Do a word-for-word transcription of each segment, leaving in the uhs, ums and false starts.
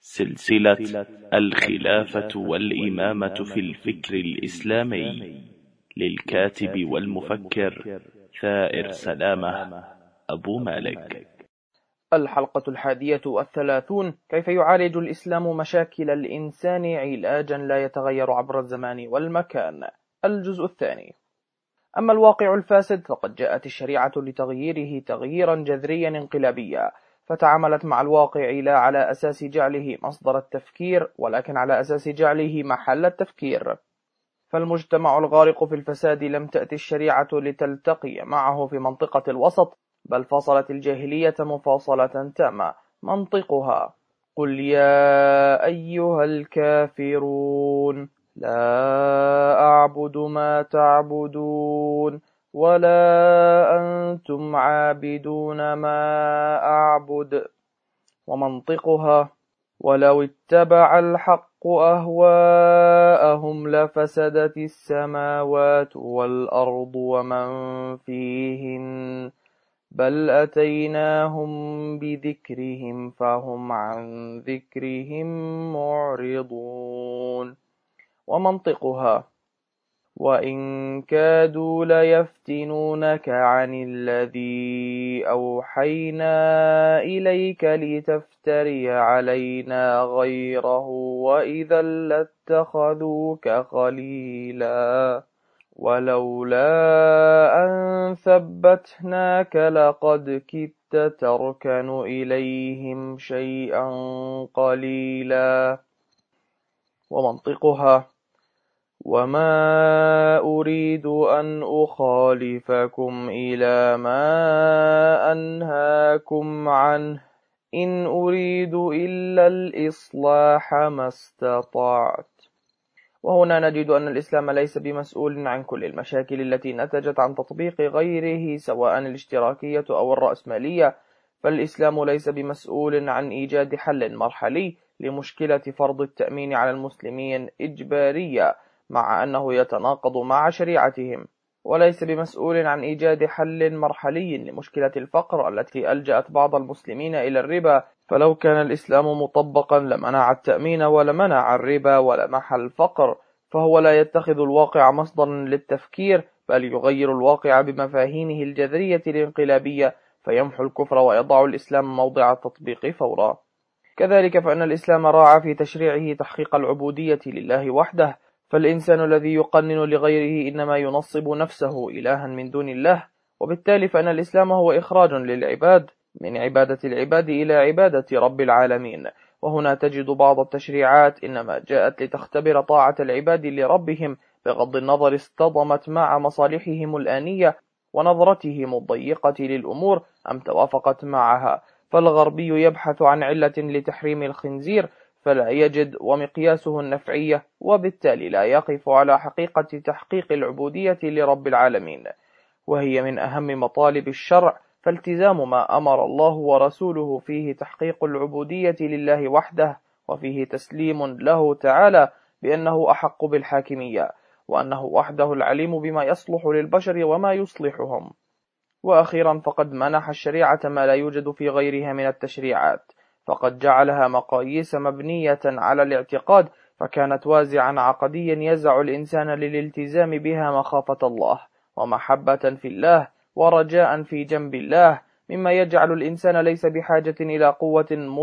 سلسلة الخلافة والإمامة في الفكر الإسلامي للكاتب والمفكر ثائر سلامة أبو مالك. الحلقة الحادية والثلاثون: كيف يعالج الإسلام مشاكل الإنسان علاجا لا يتغير عبر الزمان والمكان. الجزء الثاني. أما الواقع الفاسد فقد جاءت الشريعة لتغييره تغييرا جذريا انقلابيا، فتعاملت مع الواقع لا على أساس جعله مصدر التفكير ولكن على أساس جعله محل التفكير. فالمجتمع الغارق في الفساد لم تأتي الشريعة لتلتقي معه في منطقة الوسط، بل فصلت الجاهلية مفاصلة تامة. منطقها: قل يا أيها الكافرون لا أعبد ما تعبدون ولا أنتم عابدون ما أعبد. ومنطقها: ولو اتبع الحق أهواءهم لفسدت السماوات والأرض ومن فيهن بل أتيناهم بذكرهم فهم عن ذكرهم معرضون. ومنطقها: وإن كادوا ليفتنونك عن الذي أوحينا إليك لتفتري علينا غيره وإذا لاتخذوك خليلا ولولا أن ثبتناك لقد كدت تركن إليهم شيئا قليلا. ومنطقها: وما أريد أن أخالفكم إلى ما أنهاكم عنه إن أريد إلا الإصلاح ما استطعت. وهنا نجد أن الإسلام ليس بمسؤول عن كل المشاكل التي نتجت عن تطبيق غيره سواء الاشتراكية أو الرأسمالية، فالإسلام ليس بمسؤول عن إيجاد حل مرحلي لمشكلة فرض التأمين على المسلمين إجبارية مع أنه يتناقض مع شريعتهم، وليس بمسؤول عن إيجاد حل مرحلي لمشكلة الفقر التي ألجأت بعض المسلمين إلى الربا، فلو كان الإسلام مطبقا لمنع التأمين ولمنع الربا ولمح الفقر، فهو لا يتخذ الواقع مصدرا للتفكير بل يغير الواقع بمفاهيمه الجذرية الانقلابية فيمحو الكفر ويضع الإسلام موضع التطبيق فورا. كذلك فإن الإسلام راعى في تشريعه تحقيق العبودية لله وحده، فالإنسان الذي يقنن لغيره إنما ينصب نفسه إلها من دون الله، وبالتالي فإن الإسلام هو إخراج للعباد من عبادة العباد إلى عبادة رب العالمين. وهنا تجد بعض التشريعات إنما جاءت لتختبر طاعة العباد لربهم بغض النظر اصطدمت مع مصالحهم الآنية ونظرتهم الضيقة للأمور أم توافقت معها. فالغربي يبحث عن علة لتحريم الخنزير فلا يجد ومقياسه النفعية، وبالتالي لا يقف على حقيقة تحقيق العبودية لرب العالمين، وهي من أهم مطالب الشرع، فالتزام ما أمر الله ورسوله فيه تحقيق العبودية لله وحده، وفيه تسليم له تعالى بأنه أحق بالحاكمية وأنه وحده العليم بما يصلح للبشر وما يصلحهم. وأخيرا فقد منح الشريعة ما لا يوجد في غيرها من التشريعات، فقد جعلها مقاييس مبنية على الاعتقاد، فكانت وازعا عقديا يزع الإنسان للالتزام بها مخافة الله ومحبة في الله ورجاء في جنب الله، مما يجعل الإنسان ليس بحاجة إلى قوة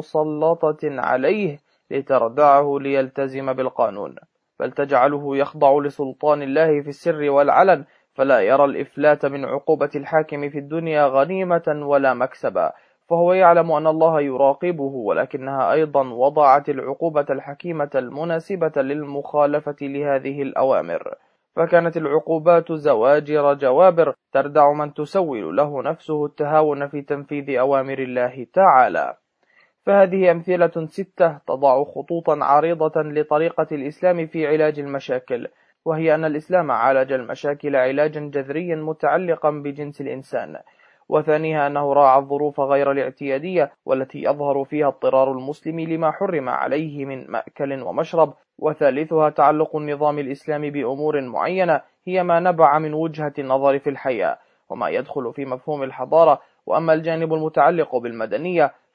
مسلطة عليه لتردعه ليلتزم بالقانون، بل تجعله يخضع لسلطان الله في السر والعلن، فلا يرى الإفلات من عقوبة الحاكم في الدنيا غنيمة ولا مكسبا، فهو يعلم أن الله يراقبه، ولكنها أيضا وضعت العقوبة الحكيمة المناسبة للمخالفة لهذه الأوامر، فكانت العقوبات زواجر جوابر تردع من تسول له نفسه التهاون في تنفيذ أوامر الله تعالى. فهذه أمثلة ستة تضع خطوطا عريضة لطريقة الإسلام في علاج المشاكل، وهي أن الإسلام عالج المشاكل علاجا جذريا متعلقا بجنس الإنسان، وثانيها أنه راعى الظروف غير الاعتيادية والتي يظهر فيها اضطرار المسلم لما حرم عليه من مأكل ومشرب، وثالثها تعلق النظام الإسلامي بأمور معينة هي ما نبع من وجهة النظر في الحياة وما يدخل في مفهوم الحضارة. وأما الجانب المتعلق بالمدنية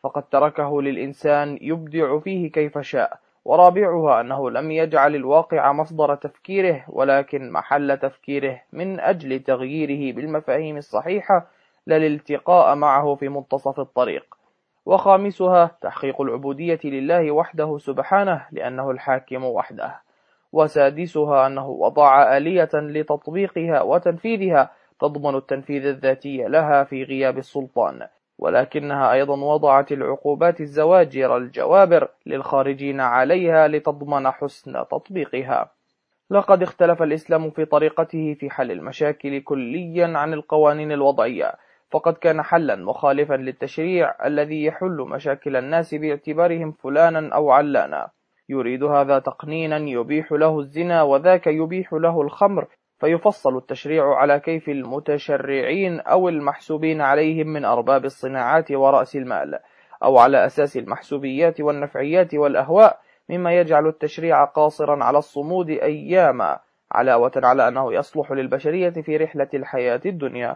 فقد تركه للإنسان يبدع فيه كيف شاء. ورابعها أنه لم يجعل الواقع مصدر تفكيره، ولكن محل تفكيره من أجل تغييره بالمفاهيم الصحيحة لا الالتقاء معه في منتصف الطريق. وخامسها تحقيق العبودية لله وحده سبحانه لأنه الحاكم وحده. وسادسها أنه وضع آلية لتطبيقها وتنفيذها تضمن التنفيذ الذاتي لها في غياب السلطان، ولكنها أيضا وضعت العقوبات الزواجر الجوابر للخارجين عليها لتضمن حسن تطبيقها. لقد اختلف الإسلام في طريقته في حل المشاكل كليا عن القوانين الوضعية، فقد كان حلا مخالفا للتشريع الذي يحل مشاكل الناس باعتبارهم فلانا أو علانا. يريد هذا تقنينا يبيح له الزنا وذاك يبيح له الخمر، فيفصل التشريع على كيف المتشرعين أو المحسوبين عليهم من أرباب الصناعات ورأس المال، أو على أساس المحسوبيات والنفعيات والأهواء، مما يجعل التشريع قاصرا على الصمود أياما، علاوة على أنه يصلح للبشرية في رحلة الحياة الدنيا.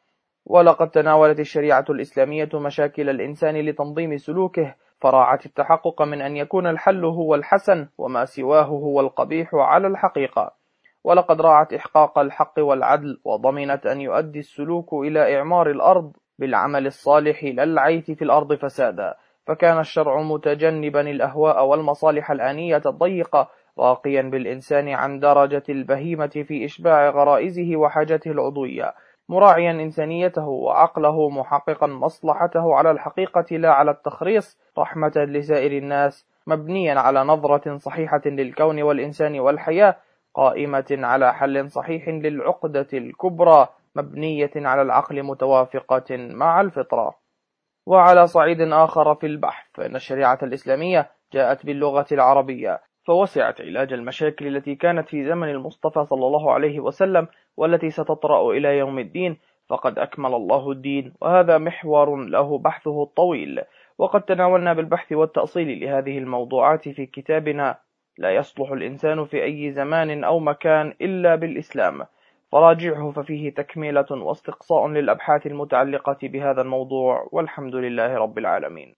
ولقد تناولت الشريعة الإسلامية مشاكل الإنسان لتنظيم سلوكه، فراعت التحقق من أن يكون الحل هو الحسن وما سواه هو القبيح على الحقيقة. ولقد راعت إحقاق الحق والعدل، وضمنت أن يؤدي السلوك إلى إعمار الأرض بالعمل الصالح لا العيث في الأرض فسادا. فكان الشرع متجنبا الأهواء والمصالح الآنية الضيقة، راقيا بالإنسان عن درجة البهيمة في إشباع غرائزه وحاجته العضوية، مراعيا إنسانيته وعقله، محققا مصلحته على الحقيقة لا على التخريص، رحمة لسائر الناس، مبنيا على نظرة صحيحة للكون والإنسان والحياة، قائمة على حل صحيح للعقدة الكبرى، مبنية على العقل متوافقة مع الفطرة. وعلى صعيد آخر في البحث، فإن الشريعة الإسلامية جاءت باللغة العربية، فوسعت علاج المشاكل التي كانت في زمن المصطفى صلى الله عليه وسلم والتي ستطرأ إلى يوم الدين، فقد أكمل الله الدين، وهذا محور له بحثه الطويل. وقد تناولنا بالبحث والتأصيل لهذه الموضوعات في كتابنا لا يصلح الإنسان في أي زمان أو مكان إلا بالإسلام، فراجعه ففيه تكملة واستقصاء للأبحاث المتعلقة بهذا الموضوع، والحمد لله رب العالمين.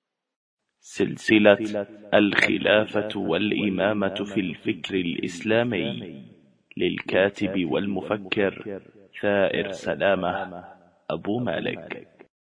سلسلة الخلافة والإمامة في الفكر الإسلامي للكاتب والمفكر ثائر سلامة أبو مالك.